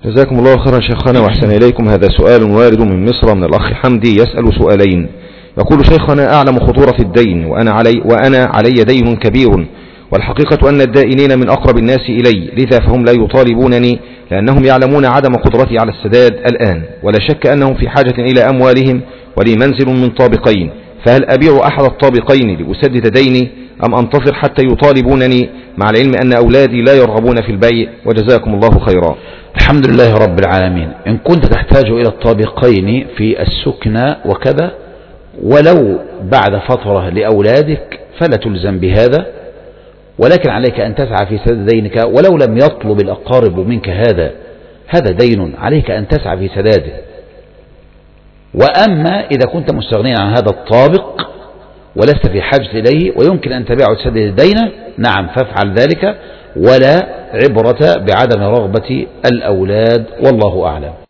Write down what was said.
جزاكم الله خيرا شيخنا وأحسن إليكم. هذا سؤال وارد من مصر من الأخ حمدي يسأل سؤالين. يقول: شيخنا، أعلم خطورة الدين وأنا علي دين كبير، والحقيقة أن الدائنين من أقرب الناس إلي، لذا فهم لا يطالبونني لأنهم يعلمون عدم قدرتي على السداد الآن، ولا شك أنهم في حاجة إلى أموالهم، ولي منزل من طابقين، فهل أبيع أحد الطابقين لأسدد ديني أم أنتظر حتى يطالبونني، مع العلم أن أولادي لا يرغبون في البيع؟ وجزاكم الله خيرا. الحمد لله رب العالمين. إن كنت تحتاج إلى الطابقين في السكنى وكذا ولو بعد فترة لأولادك فلا تلزم بهذا، ولكن عليك أن تسعى في سداد دينك، ولو لم يطلب الأقارب منك هذا دين عليك أن تسعى في سداده. وأما إذا كنت مستغنيا عن هذا الطابق ولست في حاجة إليه ويمكن أن تبيعه وتسدد الدين، نعم فافعل ذلك، ولا عبرة بعدم رغبة الأولاد، والله أعلم.